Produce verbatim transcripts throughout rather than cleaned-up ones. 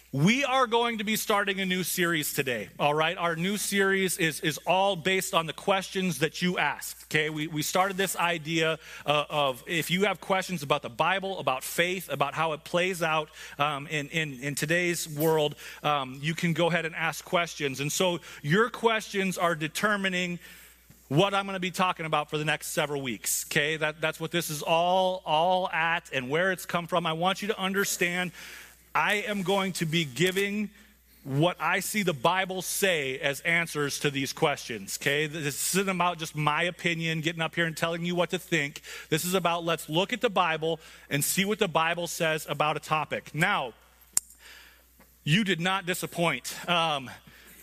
We are going to be starting a new series today, all right? Our new series is, is all based on the questions that you asked, okay? We, we started this idea uh, of if you have questions about the Bible, about faith, about how it plays out um, in, in, in today's world, um, you can go ahead and ask questions. And so your questions are determining what I'm going to be talking about for the next several weeks, okay? That, that's what this is all, all at and where it's come from. I want you to understand I am going to be giving what I see the Bible say as answers to these questions, okay? This isn't about just my opinion, getting up here and telling you what to think. This is about let's look at the Bible and see what the Bible says about a topic. Now, you did not disappoint. Um,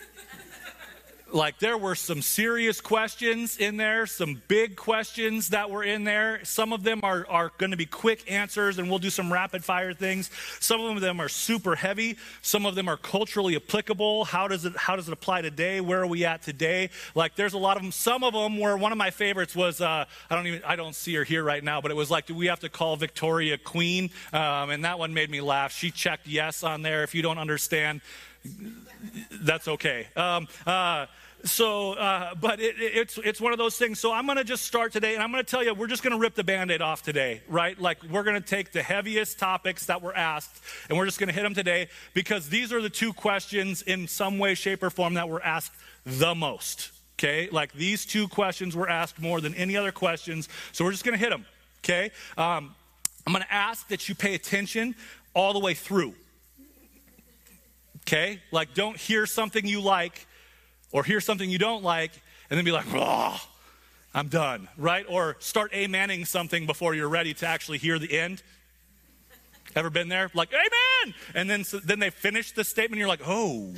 Like there were some serious questions in there, some big questions that were in there. Some of them are, are going to be quick answers, and we'll do some rapid fire things. Some of them are super heavy. Some of them are culturally applicable. How does it how does it apply today? Where are we at today? Like there's a lot of them. Some of them were, one of my favorites was, uh, I don't even, I don't see her here right now, but it was like, do we have to call Victoria Queen? Um, and that one made me laugh. She checked yes on there. If you don't understand, that's okay. Um, uh, so, uh, but it, it, it's it's one of those things. So I'm going to just start today, and I'm going to tell you, we're just going to rip the Band-Aid off today, right? Like we're going to take the heaviest topics that were asked, and we're just going to hit them today because these are the two questions in some way, shape, or form that were asked the most, okay? Like these two questions were asked more than any other questions, so we're just going to hit them, okay? Um, I'm going to ask that you pay attention all the way through. Okay? Like, don't hear something you like or hear something you don't like and then be like, oh, I'm done, right? Or start amening something before you're ready to actually hear the end. Ever been there? Like, amen! And then, so, then they finish the statement and you're like, oh.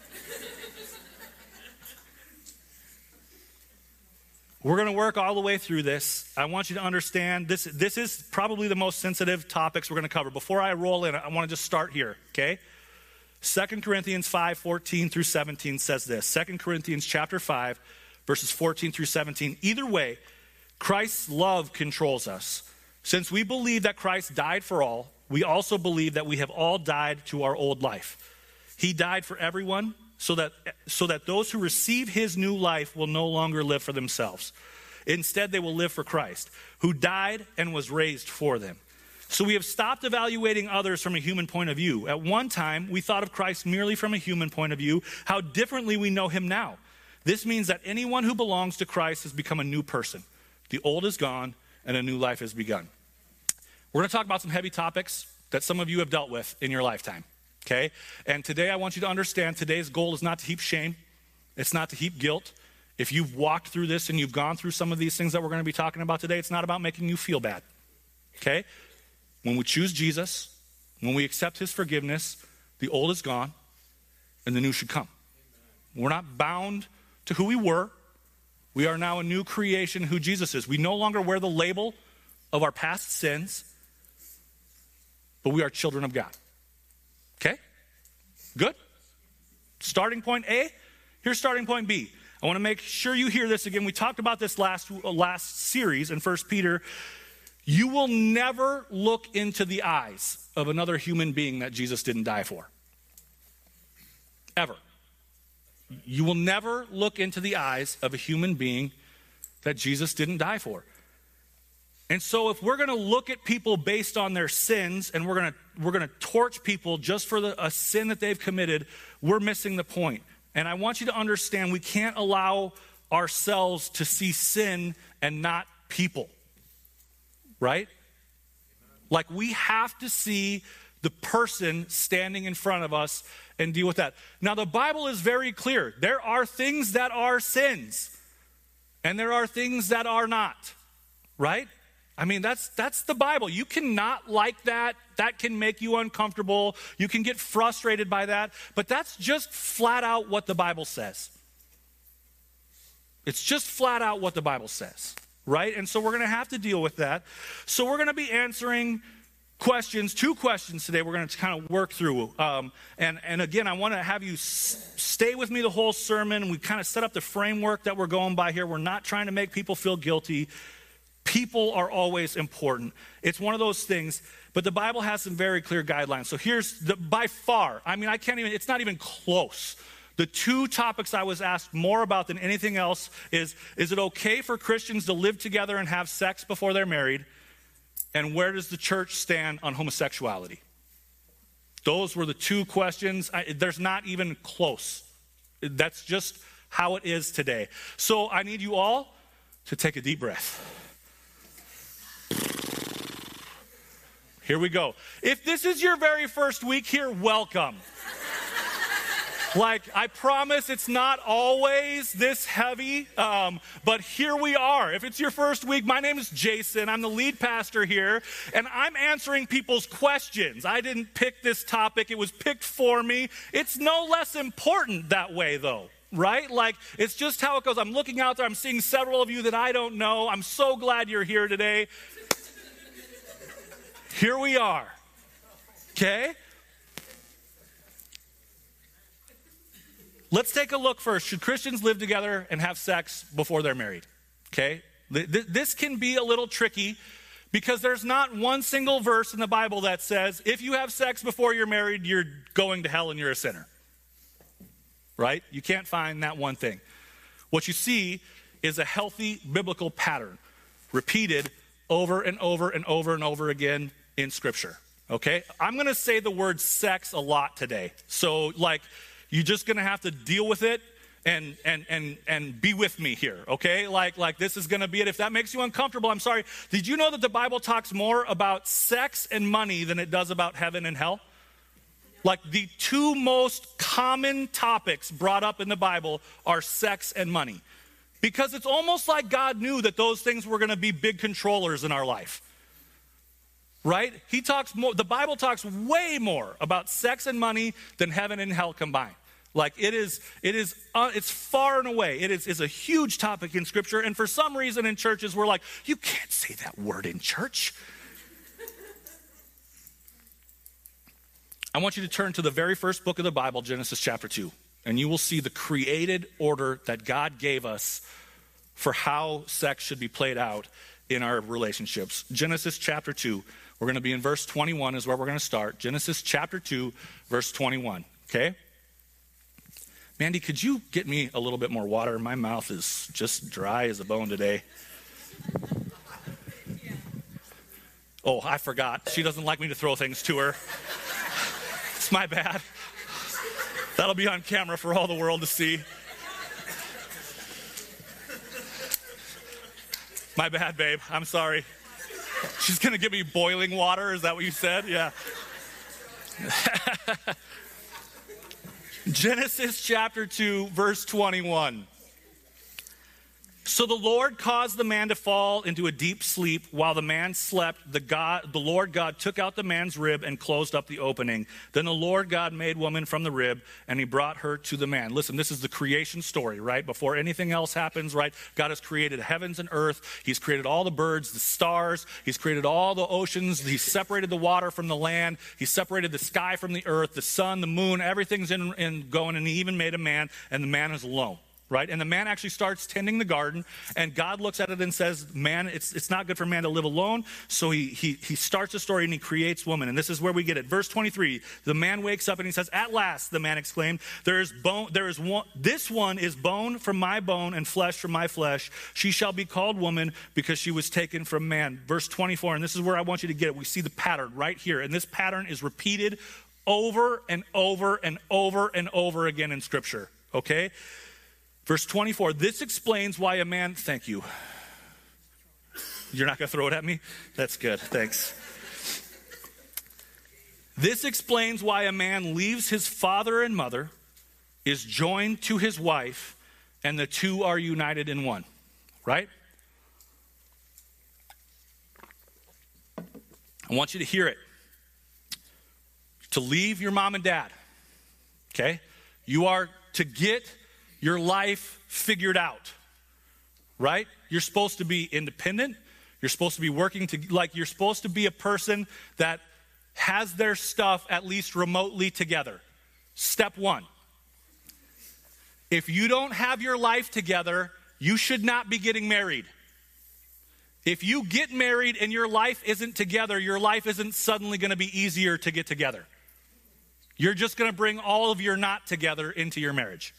We're going to work all the way through this. I want you to understand this, this is probably the most sensitive topics we're going to cover. Before I roll in, I want to just start here, okay? Second Corinthians five, fourteen through seventeen says this. Second Corinthians chapter five, verses fourteen through seventeen. Either way, Christ's love controls us. Since we believe that Christ died for all, we also believe that we have all died to our old life. He died for everyone so that, so that those who receive his new life will no longer live for themselves. Instead, they will live for Christ, who died and was raised for them. So we have stopped evaluating others from a human point of view. At one time, we thought of Christ merely from a human point of view. How differently we know him now. This means that anyone who belongs to Christ has become a new person. The old is gone and a new life has begun. We're going to talk about some heavy topics that some of you have dealt with in your lifetime, okay? And today I want you to understand today's goal is not to heap shame. It's not to heap guilt. If you've walked through this and you've gone through some of these things that we're going to be talking about today, it's not about making you feel bad, okay? When we choose Jesus, when we accept his forgiveness, the old is gone and the new should come. Amen. We're not bound to who we were. We are now a new creation who Jesus is. We no longer wear the label of our past sins, but we are children of God. Okay? Good? Starting point A. Here's starting point B. I want to make sure you hear this again. We talked about this last, last series in First Peter. You will never look into the eyes of another human being that Jesus didn't die for. Ever. You will never look into the eyes of a human being that Jesus didn't die for. And so if we're going to look at people based on their sins and we're going to we're going to torch people just for the, a sin that they've committed, we're missing the point. And I want you to understand we can't allow ourselves to see sin and not people. Right? Like we have to see the person standing in front of us and deal with that. Now the Bible is very clear. There are things that are sins and there are things that are not. Right? I mean, that's that's the Bible. You cannot like that. That can make you uncomfortable. You can get frustrated by that. But that's just flat out what the Bible says. It's just flat out what the Bible says. Right? And so we're going to have to deal with that. So we're going to be answering questions, two questions today we're going to kind of work through. Um, and, and again, I want to have you s- stay with me the whole sermon. We kind of set up the framework that we're going by here. We're not trying to make people feel guilty. People are always important. It's one of those things, but the Bible has some very clear guidelines. So here's the, by far, I mean, I can't even, it's not even close. The two topics I was asked more about than anything else is, is it okay for Christians to live together and have sex before they're married? And where does the church stand on homosexuality? Those were the two questions. I, there's not even close. That's just how it is today. So I need you all to take a deep breath. Here we go. If this is your very first week here, welcome. Like, I promise it's not always this heavy, um, but here we are. If it's your first week, my name is Jason. I'm the lead pastor here, and I'm answering people's questions. I didn't pick this topic. It was picked for me. It's no less important that way, though, right? Like, it's just how it goes. I'm looking out there. I'm seeing several of you that I don't know. I'm so glad you're here today. Here we are, okay? Let's take a look first. Should Christians live together and have sex before they're married? Okay? This can be a little tricky because there's not one single verse in the Bible that says, if you have sex before you're married, you're going to hell and you're a sinner. Right? You can't find that one thing. What you see is a healthy biblical pattern repeated over and over and over and over again in Scripture. Okay? I'm going to say the word sex a lot today. So, like, you're just going to have to deal with it and and and and be with me here, okay? Like like this is going to be it. If that makes you uncomfortable, I'm sorry. Did you know that the Bible talks more about sex and money than it does about heaven and hell? Like the two most common topics brought up in the Bible are sex and money. Because it's almost like God knew that those things were going to be big controllers in our life. Right? He talks more, the Bible talks way more about sex and money than heaven and hell combined. Like it is, it is, uh, it's far and away. It is, is a huge topic in Scripture. And for some reason in churches, we're like, you can't say that word in church. I want you to turn to the very first book of the Bible, Genesis chapter two. And you will see the created order that God gave us for how sex should be played out in our relationships. Genesis chapter two. We're going to be in verse twenty-one is where we're going to start. Genesis chapter two, verse twenty-one. Okay? Mandy, could you get me a little bit more water? My mouth is just dry as a bone today. Oh, I forgot. She doesn't like me to throw things to her. It's my bad. That'll be on camera for all the world to see. My bad, babe. I'm sorry. She's going to give me boiling water. Is that what you said? Yeah. Genesis chapter two, verse twenty-one. So the Lord caused the man to fall into a deep sleep. While the man slept, the God, the Lord God took out the man's rib and closed up the opening. Then the Lord God made woman from the rib, and he brought her to the man. Listen, this is the creation story, right? Before anything else happens, right? God has created heavens and earth. He's created all the birds, the stars. He's created all the oceans. He's separated the water from the land. He separated the sky from the earth, the sun, the moon. Everything's in, in going, and he even made a man, and the man is alone. Right? And the man actually starts tending the garden, and God looks at it and says, man, it's it's not good for man to live alone. So he he he starts a story and he creates woman. And this is where we get it. Verse twenty-three, the man wakes up and he says, at last, the man exclaimed, there is bone, there is one, this one is bone from my bone and flesh from my flesh. She shall be called woman because she was taken from man. Verse twenty-four, and this is where I want you to get it. We see the pattern right here. And this pattern is repeated over and over and over and over again in Scripture. Okay? Verse twenty-four, this explains why a man, thank you. You're not going to throw it at me? That's good, thanks. This explains why a man leaves his father and mother, is joined to his wife, and the two are united in one, right? I want you to hear it. To leave your mom and dad, okay? You are to get your life figured out, right? You're supposed to be independent. You're supposed to be working to, like, you're supposed to be a person that has their stuff at least remotely together. Step one. If you don't have your life together, you should not be getting married. If you get married and your life isn't together, your life isn't suddenly going to be easier to get together. You're just going to bring all of your not together into your marriage.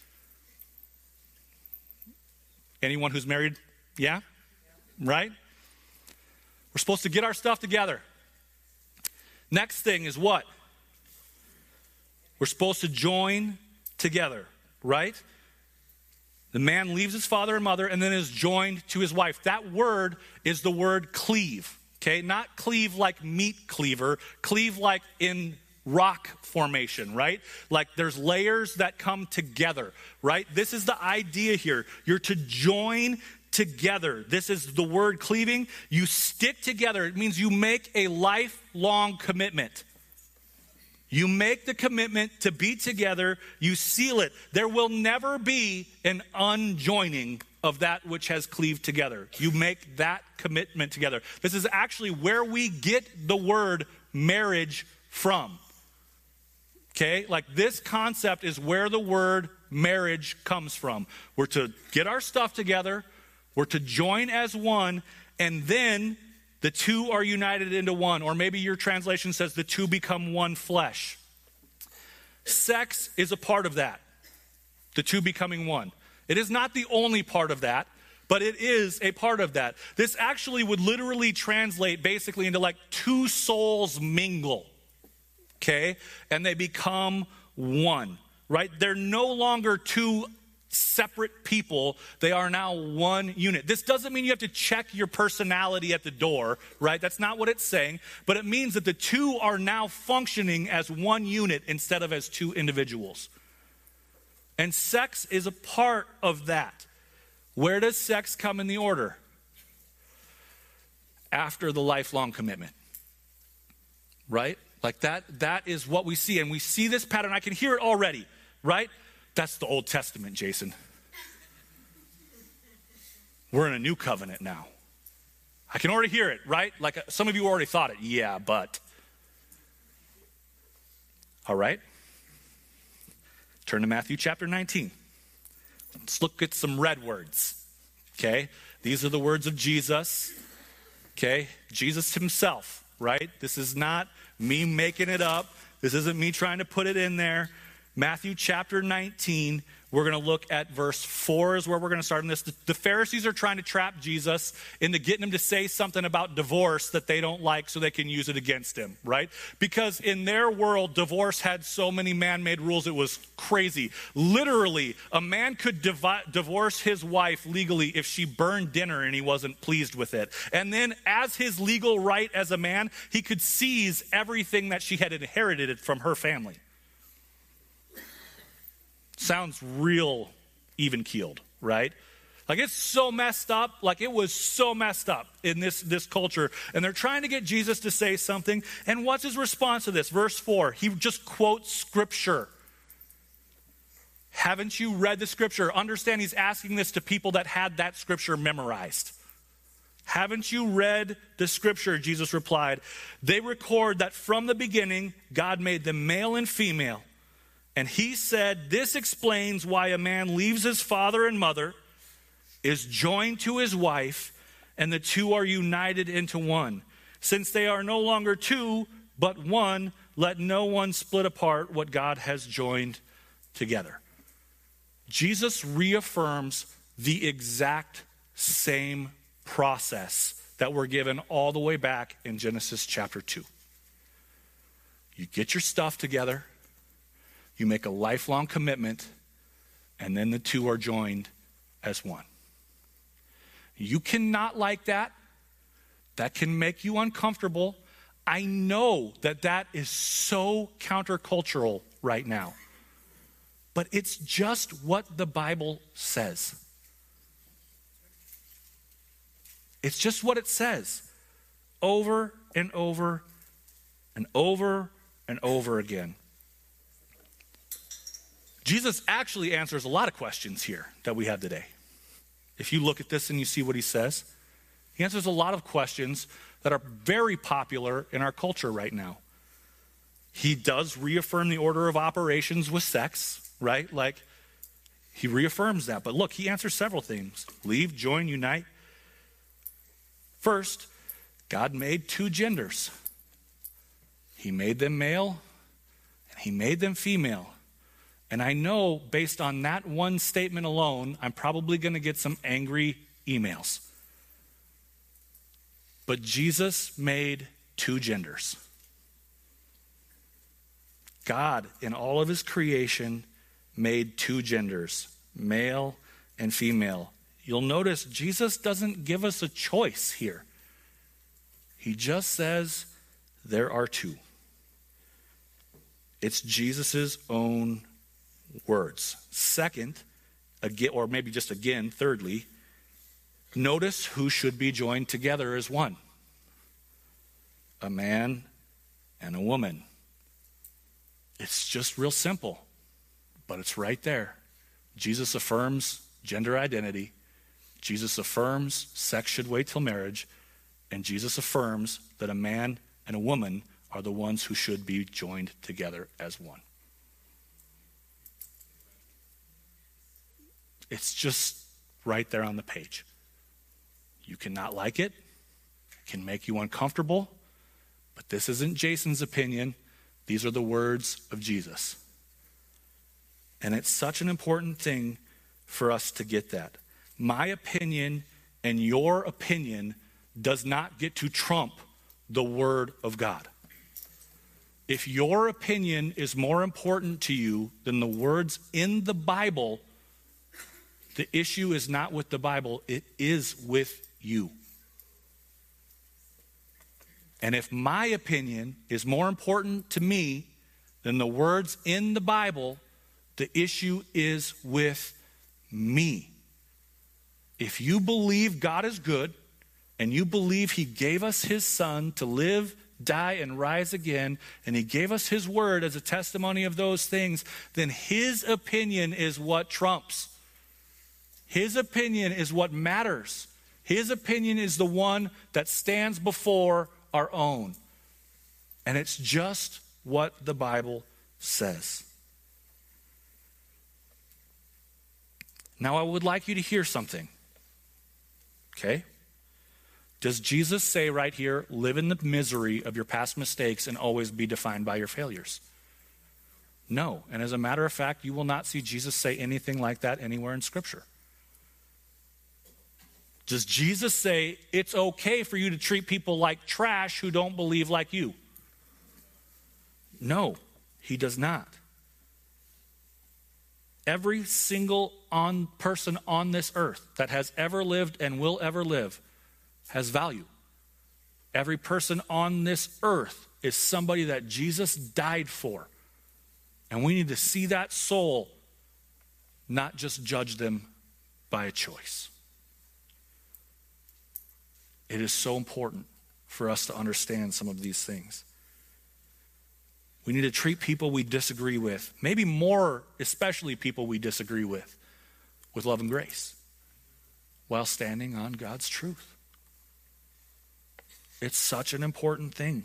Anyone who's married? Yeah? Right? We're supposed to get our stuff together. Next thing is what? We're supposed to join together, right? The man leaves his father and mother and then is joined to his wife. That word is the word cleave, okay? Not cleave like meat cleaver, cleave like in rock formation, right? Like there's layers that come together, right? This is the idea here. You're to join together. This is the word cleaving. You stick together. It means you make a lifelong commitment. You make the commitment to be together. You seal it. There will never be an unjoining of that which has cleaved together. You make that commitment together. This is actually where we get the word marriage from. Okay? Like this concept is where the word marriage comes from. We're to get our stuff together. We're to join as one, and then the two are united into one. Or maybe your translation says the two become one flesh. Sex is a part of that, the two becoming one. It is not the only part of that, but it is a part of that. This actually would literally translate basically into like two souls mingle, okay? And they become one, right? They're no longer two separate people. They are now one unit. This doesn't mean you have to check your personality at the door, right? That's not what it's saying. But it means that the two are now functioning as one unit instead of as two individuals. And sex is a part of that. Where does sex come in the order? After the lifelong commitment, right? Like that, that is what we see. And we see this pattern. I can hear it already, right? That's the Old Testament, Jason. We're in a new covenant now. I can already hear it, right? Like some of you already thought it. Yeah, but. All right. Turn to Matthew chapter nineteen. Let's look at some red words. Okay? These are the words of Jesus. Okay? Jesus himself, right? This is not me making it up. This isn't me trying to put it in there. Matthew chapter nineteen, we're going to look at verse four is where we're going to start in this. The, the Pharisees are trying to trap Jesus into getting him to say something about divorce that they don't like so they can use it against him, right? Because in their world, divorce had so many man-made rules, it was crazy. Literally, a man could divi- divorce his wife legally if she burned dinner and he wasn't pleased with it. And then as his legal right as a man, he could seize everything that she had inherited from her family. Sounds real even-keeled, right? Like it's so messed up, like it was so messed up in this, this culture. And they're trying to get Jesus to say something. And what's his response to this? Verse four, he just quotes scripture. Haven't you read the scripture? Understand he's asking this to people that had that scripture memorized. Haven't you read the scripture? Jesus replied. They record that from the beginning, God made them male and female. And he said, this explains why a man leaves his father and mother, is joined to his wife, and the two are united into one. Since they are no longer two, but one, let no one split apart what God has joined together. Jesus reaffirms the exact same process that we're given all the way back in Genesis chapter two. You get your stuff together. You make a lifelong commitment, and then the two are joined as one. You cannot like that. That can make you uncomfortable. I know that that is so countercultural right now. But it's just what the Bible says. It's just what it says. Over and over and over and over again. Jesus actually answers a lot of questions here that we have today. If you look at this and you see what he says, he answers a lot of questions that are very popular in our culture right now. He does reaffirm the order of operations with sex, right? Like, he reaffirms that. But look, he answers several things. Leave, join, unite. First, God made two genders. He made them male and he made them female. And I know based on that one statement alone, I'm probably going to get some angry emails. But Jesus made two genders. God, in all of his creation, made two genders, male and female. You'll notice Jesus doesn't give us a choice here. He just says there are two. It's Jesus' own words. Second, again, or maybe just again, thirdly, notice who should be joined together as one. A man and a woman. It's just real simple, but it's right there. Jesus affirms gender identity. Jesus affirms sex should wait till marriage. And Jesus affirms that a man and a woman are the ones who should be joined together as one. It's just right there on the page. You cannot like it. It can make you uncomfortable. But this isn't Jason's opinion. These are the words of Jesus. And it's such an important thing for us to get that. My opinion and your opinion does not get to trump the word of God. If your opinion is more important to you than the words in the Bible, the issue is not with the Bible, it is with you. And if my opinion is more important to me than the words in the Bible, the issue is with me. If you believe God is good, and you believe he gave us his son to live, die, and rise again, and he gave us his word as a testimony of those things, then his opinion is what trumps. His opinion is what matters. His opinion is the one that stands before our own. And it's just what the Bible says. Now, I would like you to hear something. Okay? Does Jesus say right here, live in the misery of your past mistakes and always be defined by your failures? No. And as a matter of fact, you will not see Jesus say anything like that anywhere in Scripture. Does Jesus say it's okay for you to treat people like trash who don't believe like you? No, he does not. Every single on person on this earth that has ever lived and will ever live has value. Every person on this earth is somebody that Jesus died for. And we need to see that soul, not just judge them by a choice. It is so important for us to understand some of these things. We need to treat people we disagree with, maybe more especially people we disagree with, with love and grace, while standing on God's truth. It's such an important thing.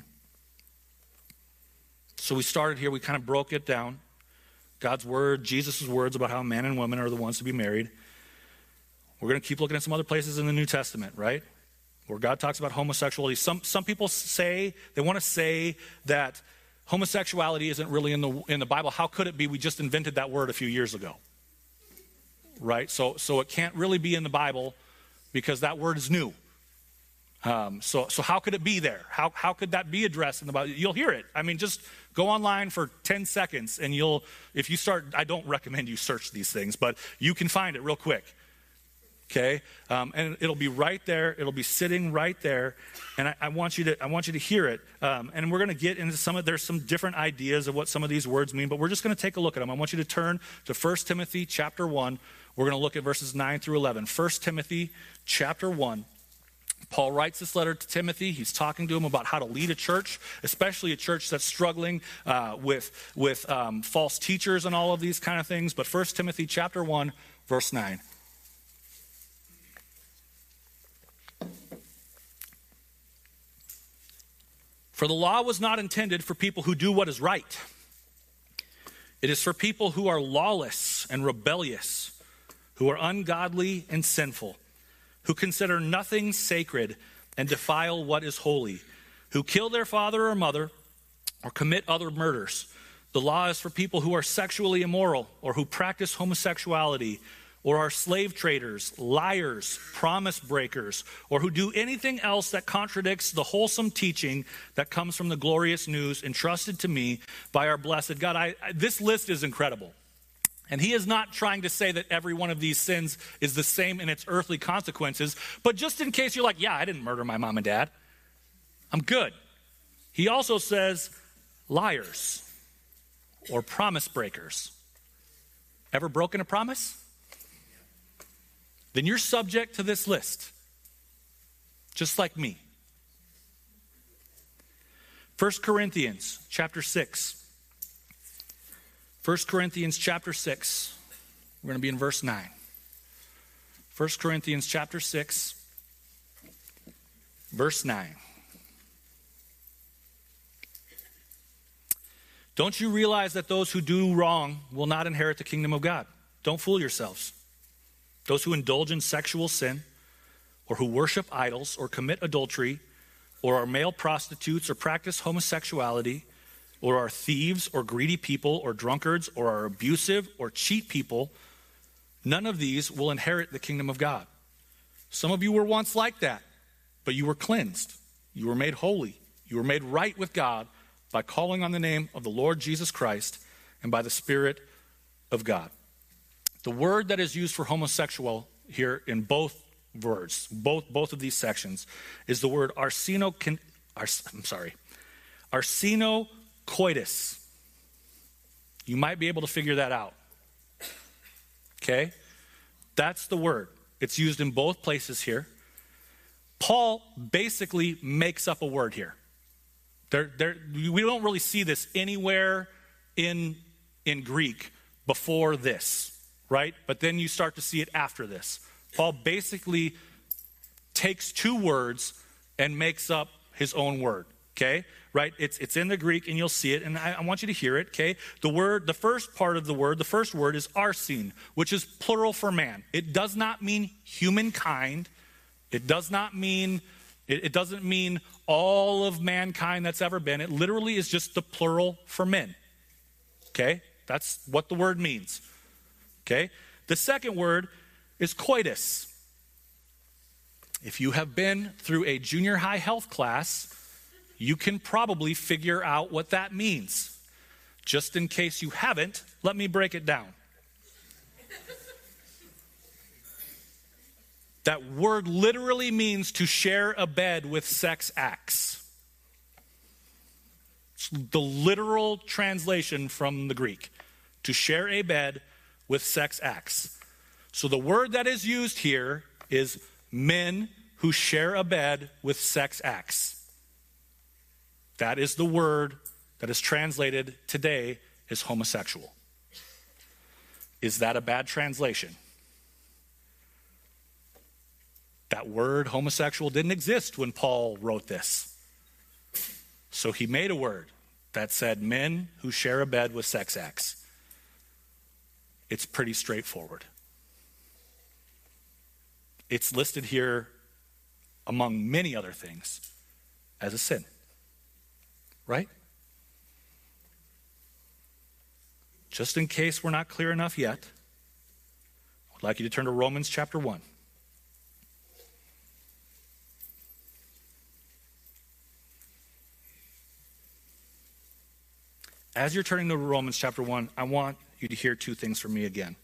So we started here, we kind of broke it down. God's word, Jesus' words about how man and woman are the ones to be married. We're going to keep looking at some other places in the New Testament, right? Where God talks about homosexuality. Some some people say, they want to say that homosexuality isn't really in the in the Bible. How could it be? We just invented that word a few years ago. Right? So so it can't really be in the Bible because that word is new. Um, so, so how could it be there? How how could that be addressed in the Bible? You'll hear it. I mean, just go online for ten seconds and you'll, if you start, I don't recommend you search these things, but you can find it real quick. Okay? Um, and it'll be right there. It'll be sitting right there. And I, I want you to, I want you to hear it. Um, and we're going to get into some of, there's some different ideas of what some of these words mean, but we're just going to take a look at them. I want you to turn to First Timothy chapter one. We're going to look at verses nine through eleven. First Timothy chapter one. Paul writes this letter to Timothy. He's talking to him about how to lead a church, especially a church that's struggling uh, with, with um, false teachers and all of these kind of things. But First Timothy chapter one, verse nine. For the law was not intended for people who do what is right. It is for people who are lawless and rebellious, who are ungodly and sinful, who consider nothing sacred, and defile what is holy, who kill their father or mother, or commit other murders. The law is for people who are sexually immoral, or who practice homosexuality, or are slave traders, liars, promise breakers, or who do anything else that contradicts the wholesome teaching that comes from the glorious news entrusted to me by our blessed God. I, I, this list is incredible. And he is not trying to say that every one of these sins is the same in its earthly consequences, but just in case you're like, yeah, I didn't murder my mom and dad, I'm good. He also says liars or promise breakers. Ever broken a promise? Then you're subject to this list, just like me. First Corinthians chapter six. First Corinthians chapter six. We're going to be in verse nine. First Corinthians chapter six, verse nine. Don't you realize that those who do wrong will not inherit the kingdom of God? Don't fool yourselves. Those who indulge in sexual sin, or who worship idols, or commit adultery, or are male prostitutes, or practice homosexuality, or are thieves, or greedy people, or drunkards, or are abusive, or cheat people, none of these will inherit the kingdom of God. Some of you were once like that, but you were cleansed. You were made holy. You were made right with God by calling on the name of the Lord Jesus Christ and by the Spirit of God. The word that is used for homosexual here in both words, both, both of these sections, is the word arseno, I'm sorry, arsenokoitus. You might be able to figure that out. Okay? That's the word. It's used in both places here. Paul basically makes up a word here. There, there, we don't really see this anywhere in, in Greek before this. Right? But then you start to see it after this. Paul basically takes two words and makes up his own word. Okay? Right? It's it's in the Greek and you'll see it, and I, I want you to hear it. Okay? The word, the first part of the word, the first word is arsene, which is plural for man. It does not mean humankind. It does not mean, it, it doesn't mean all of mankind that's ever been. It literally is just the plural for men. Okay? That's what the word means. Okay? The second word is coitus. If you have been through a junior high health class, you can probably figure out what that means. Just in case you haven't, let me break it down. That word literally means to share a bed with sex acts. It's the literal translation from the Greek. To share a bed with sex acts. So the word that is used here is men who share a bed with sex acts. That is the word that is translated today as homosexual. Is that a bad translation? That word homosexual didn't exist when Paul wrote this. So he made a word that said men who share a bed with sex acts. It's pretty straightforward. It's listed here among many other things as a sin. Right? Just in case we're not clear enough yet, I'd like you to turn to Romans chapter one. As you're turning to Romans chapter one, I want you to hear two things from me again.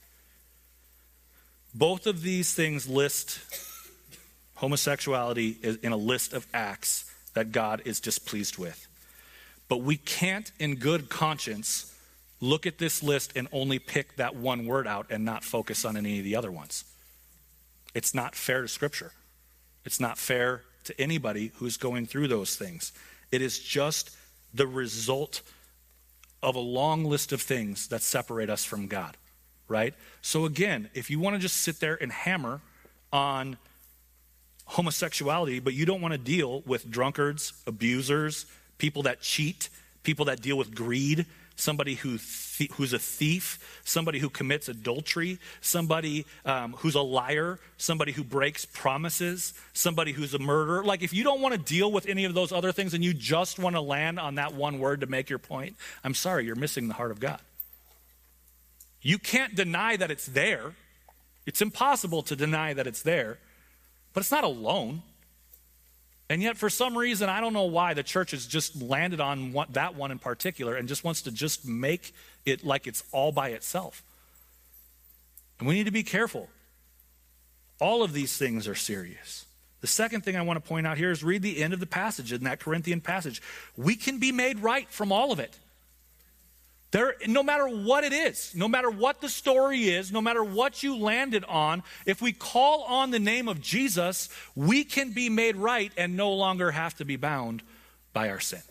Both of these things list homosexuality in a list of acts that God is displeased with. But we can't, in good conscience, look at this list and only pick that one word out and not focus on any of the other ones. It's not fair to Scripture. It's not fair to anybody who's going through those things. It is just the result of a long list of things that separate us from God, right? So again, if you want to just sit there and hammer on homosexuality, but you don't want to deal with drunkards, abusers, people that cheat, people that deal with greed, somebody who th- who's a thief, somebody who commits adultery, somebody um, who's a liar, somebody who breaks promises, somebody who's a murderer. Like, if you don't want to deal with any of those other things and you just want to land on that one word to make your point, I'm sorry, you're missing the heart of God. You can't deny that it's there. It's impossible to deny that it's there, but it's not alone. And yet, for some reason, I don't know why the church has just landed on one, that one in particular and just wants to just make it like it's all by itself. And we need to be careful. All of these things are serious. The second thing I want to point out here is read the end of the passage, in that Corinthian passage. We can be made right from all of it. There, no matter what it is, no matter what the story is, no matter what you landed on, if we call on the name of Jesus, we can be made right and no longer have to be bound by our sin.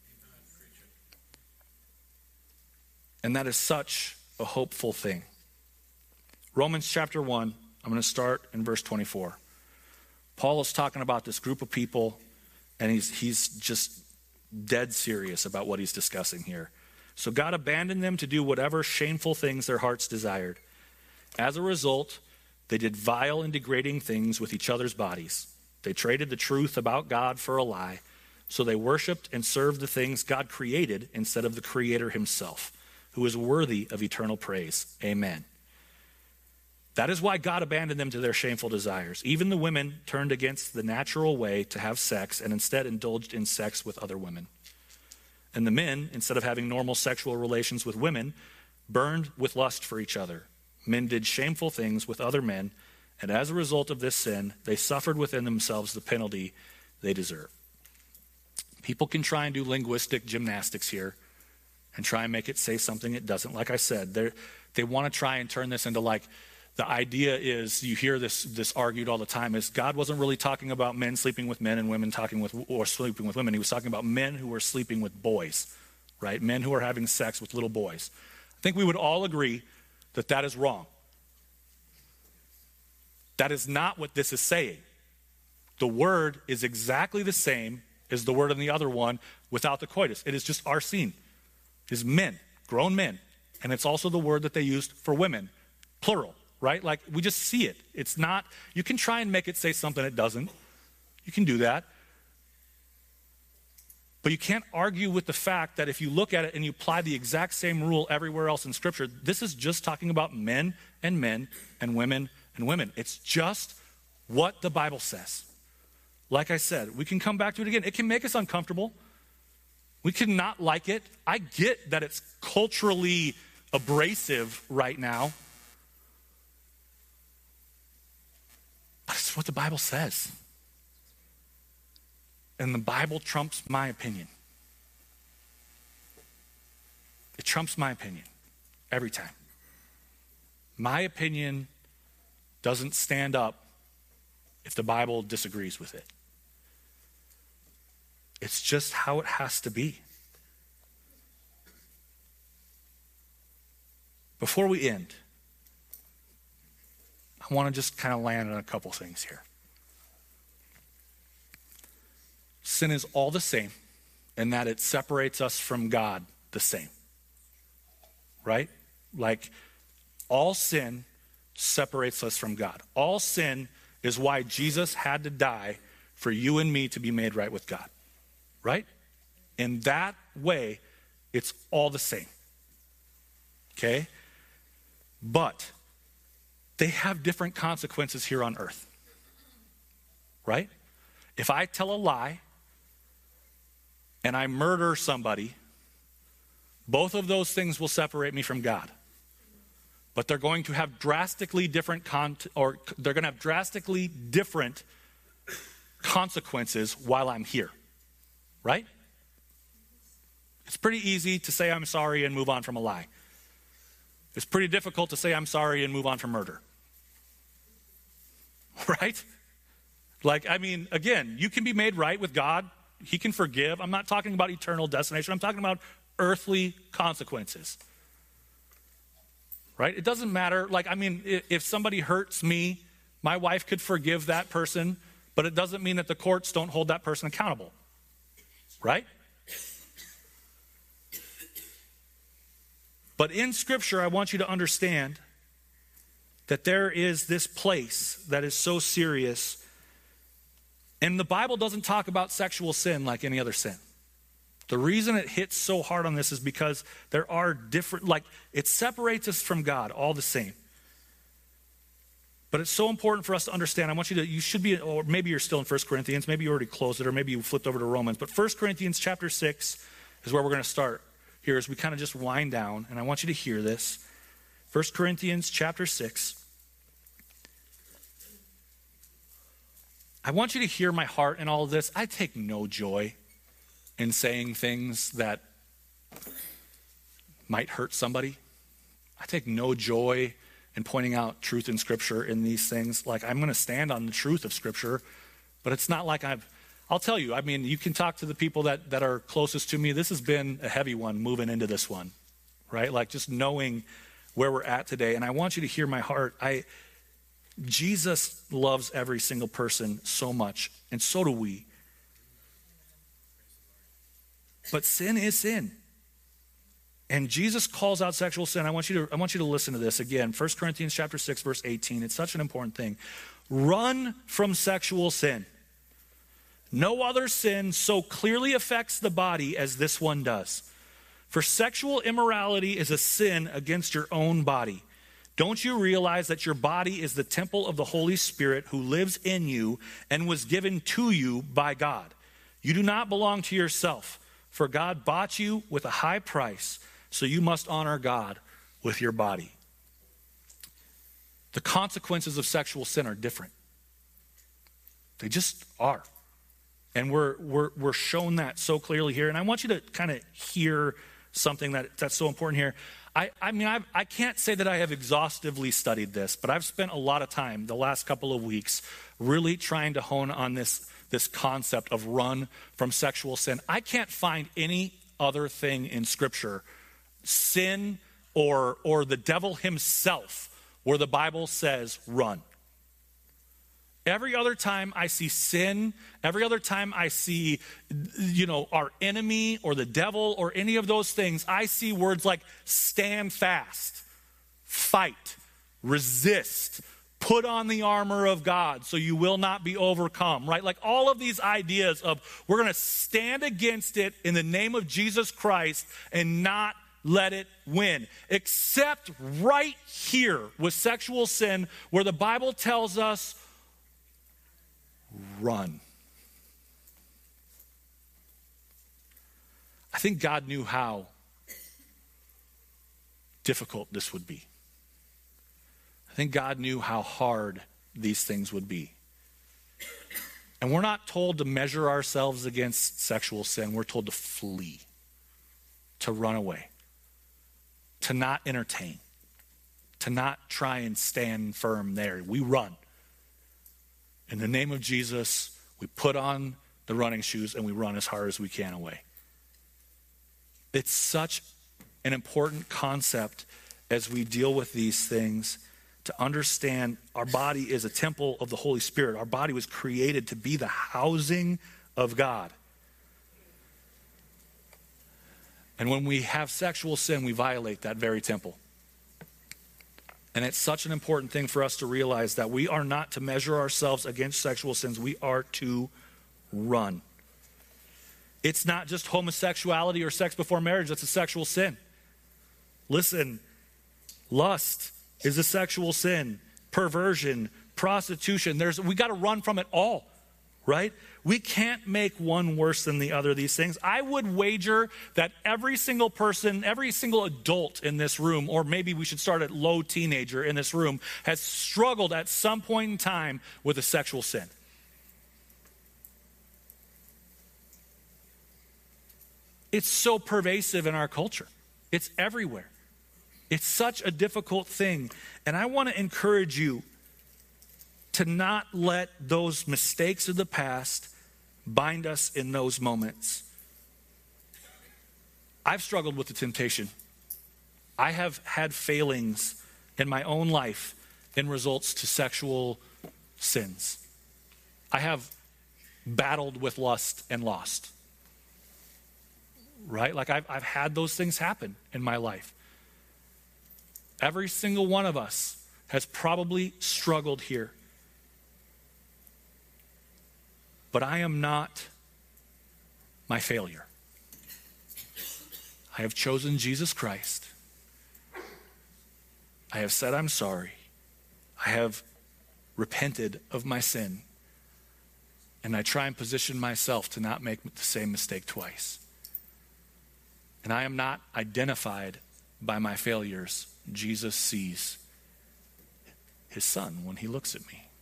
And that is such a hopeful thing. Romans chapter one, I'm going to start in verse twenty-four. Paul is talking about this group of people, and he's, he's just dead serious about what he's discussing here. So God abandoned them to do whatever shameful things their hearts desired. As a result, they did vile and degrading things with each other's bodies. They traded the truth about God for a lie. So they worshiped and served the things God created instead of the Creator himself, who is worthy of eternal praise. Amen. That is why God abandoned them to their shameful desires. Even the women turned against the natural way to have sex and instead indulged in sex with other women. And the men, instead of having normal sexual relations with women, burned with lust for each other. Men did shameful things with other men, and as a result of this sin, they suffered within themselves the penalty they deserve. People can try and do linguistic gymnastics here and try and make it say something it doesn't. Like I said, they want to try and turn this into like, the idea is, you hear this this argued all the time, is God wasn't really talking about men sleeping with men and women talking with or sleeping with women. He was talking about men who were sleeping with boys, right? Men who are having sex with little boys. I think we would all agree that that is wrong. That is not what this is saying. The word is exactly the same as the word in the other one without the coitus. It is just arsine. It is men, grown men. And it's also the word that they used for women, plural. Right? Like, we just see it. It's not, you can try and make it say something it doesn't. You can do that. But you can't argue with the fact that if you look at it and you apply the exact same rule everywhere else in Scripture, this is just talking about men and men and women and women. It's just what the Bible says. Like I said, we can come back to it again. It can make us uncomfortable. We can not like it. I get that it's culturally abrasive right now. But it's what the Bible says. And the Bible trumps my opinion. It trumps my opinion every time. My opinion doesn't stand up if the Bible disagrees with it. It's just how it has to be. Before we end, I want to just kind of land on a couple things here. Sin is all the same in that it separates us from God the same. Right? Like, all sin separates us from God. All sin is why Jesus had to die for you and me to be made right with God. Right? In that way, it's all the same. Okay? But they have different consequences here on earth. Right? If I tell a lie and I murder somebody, both of those things will separate me from God. But they're going to have drastically different con- or they're going to have drastically different consequences while I'm here. Right? It's pretty easy to say I'm sorry and move on from a lie. It's pretty difficult to say I'm sorry and move on from murder. Right? Like, I mean, again, you can be made right with God. He can forgive. I'm not talking about eternal destination. I'm talking about earthly consequences. Right? It doesn't matter. Like, I mean, if somebody hurts me, my wife could forgive that person, but it doesn't mean that the courts don't hold that person accountable. Right? But in Scripture, I want you to understand that there is this place that is so serious. And the Bible doesn't talk about sexual sin like any other sin. The reason it hits so hard on this is because there are different, like, it separates us from God all the same. But it's so important for us to understand. I want you to, you should be, or maybe you're still in First Corinthians, maybe you already closed it, or maybe you flipped over to Romans. But First Corinthians chapter six is where we're going to start here as we kind of just wind down. And I want you to hear this. First Corinthians chapter six. I want you to hear my heart in all of this. I take no joy in saying things that might hurt somebody. I take no joy in pointing out truth in Scripture in these things. Like, I'm going to stand on the truth of Scripture, but it's not like I've, I'll tell you, I mean, you can talk to the people that, that are closest to me. This has been a heavy one moving into this one, right? Like, just knowing where we're at today. And I want you to hear my heart. I, Jesus loves every single person so much, and so do we. But sin is sin. And Jesus calls out sexual sin. I want you to, I want you to listen to this again. First Corinthians chapter six, verse eighteen. It's such an important thing. Run from sexual sin. No other sin so clearly affects the body as this one does. For sexual immorality is a sin against your own body. Don't you realize that your body is the temple of the Holy Spirit who lives in you and was given to you by God? You do not belong to yourself, for God bought you with a high price, so you must honor God with your body. The consequences of sexual sin are different. They just are. And we're we're we're shown that so clearly here. And I want you to kind of hear something that, that's so important here. I, I mean, I've, I can't say that I have exhaustively studied this, but I've spent a lot of time the last couple of weeks really trying to hone on this, this concept of run from sexual sin. I can't find any other thing in Scripture, sin or, or the devil himself, where the Bible says run. Every other time I see sin, every other time I see, you know, our enemy or the devil or any of those things, I see words like stand fast, fight, resist, put on the armor of God so you will not be overcome, right? Like all of these ideas of we're going to stand against it in the name of Jesus Christ and not let it win. Except right here with sexual sin, where the Bible tells us run. I think God knew how difficult this would be. I think God knew how hard these things would be. And we're not told to measure ourselves against sexual sin. We're told to flee, to run away, to not entertain, to not try and stand firm there. We run. In the name of Jesus, we put on the running shoes and we run as hard as we can away. It's such an important concept as we deal with these things to understand our body is a temple of the Holy Spirit. Our body was created to be the housing of God. And when we have sexual sin, we violate that very temple. And it's such an important thing for us to realize that we are not to measure ourselves against sexual sins. We are to run. It's not just homosexuality or sex before marriage that's a sexual sin. Listen, lust is a sexual sin. Perversion, prostitution, there's we got to run from it all, right? We can't make one worse than the other, these things. I would wager that every single person, every single adult in this room, or maybe we should start at low teenager in this room, has struggled at some point in time with a sexual sin. It's so pervasive in our culture. It's everywhere. It's such a difficult thing. And I want to encourage you to not let those mistakes of the past bind us in those moments. I've struggled with the temptation. I have had failings in my own life in results to sexual sins. I have battled with lust and lost. Right? Like I've, I've had those things happen in my life. Every single one of us has probably struggled here. But I am not my failure. I have chosen Jesus Christ. I have said I'm sorry. I have repented of my sin. And I try and position myself to not make the same mistake twice. And I am not identified by my failures. Jesus sees his son when he looks at me.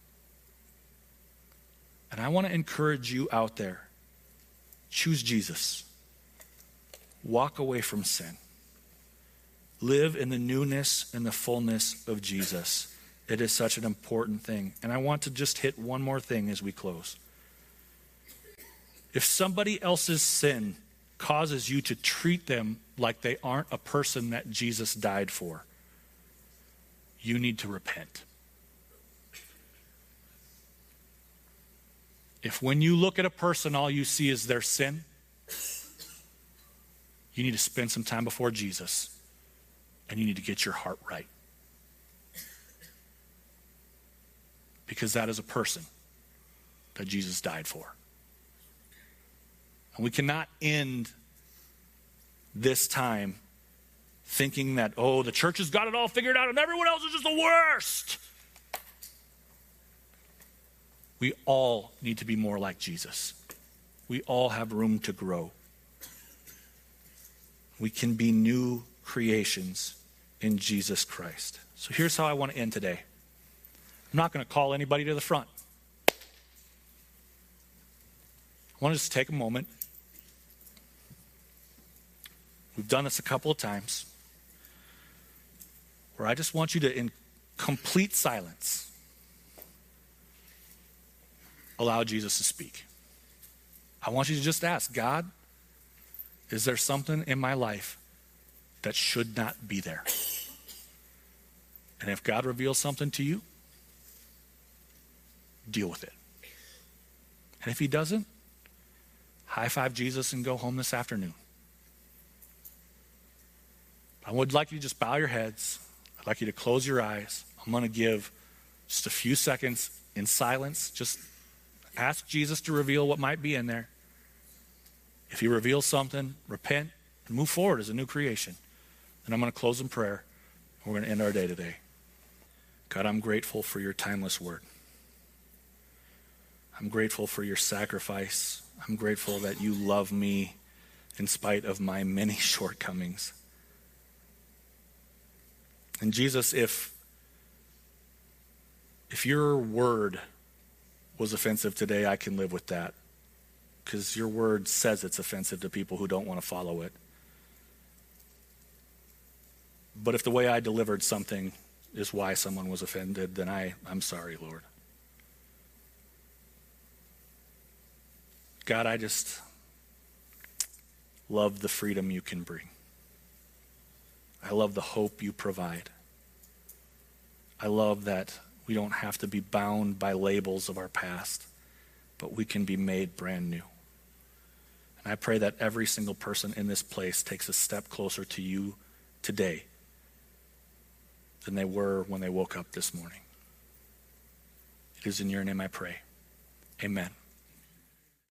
And I want to encourage you out there. Choose Jesus. Walk away from sin. Live in the newness and the fullness of Jesus. It is such an important thing. And I want to just hit one more thing as we close. If somebody else's sin causes you to treat them like they aren't a person that Jesus died for, you need to repent. If when you look at a person, all you see is their sin, you need to spend some time before Jesus, and you need to get your heart right. Because that is a person that Jesus died for. And we cannot end this time thinking that, oh, the church has got it all figured out and everyone else is just the worst. We all need to be more like Jesus. We all have room to grow. We can be new creations in Jesus Christ. So here's how I want to end today. I'm not going to call anybody to the front. I want to just take a moment. We've done this a couple of times, where I just want you to, in complete silence, allow Jesus to speak. I want you to just ask, God, is there something in my life that should not be there? And if God reveals something to you, deal with it. And if he doesn't, high five Jesus and go home this afternoon. I would like you to just bow your heads. I'd like you to close your eyes. I'm going to give just a few seconds in silence. Just ask Jesus to reveal what might be in there. If he reveals something, repent and move forward as a new creation. And I'm going to close in prayer. And we're going to end our day today. God, I'm grateful for your timeless word. I'm grateful for your sacrifice. I'm grateful that you love me in spite of my many shortcomings. And Jesus, if, if your word was offensive today, I can live with that. Because your word says it's offensive to people who don't want to follow it. But if the way I delivered something is why someone was offended, then I, I'm sorry, Lord. God, I just love the freedom you can bring. I love the hope you provide. I love that we don't have to be bound by labels of our past, but we can be made brand new. And I pray that every single person in this place takes a step closer to you today than they were when they woke up this morning. It is in your name I pray. Amen.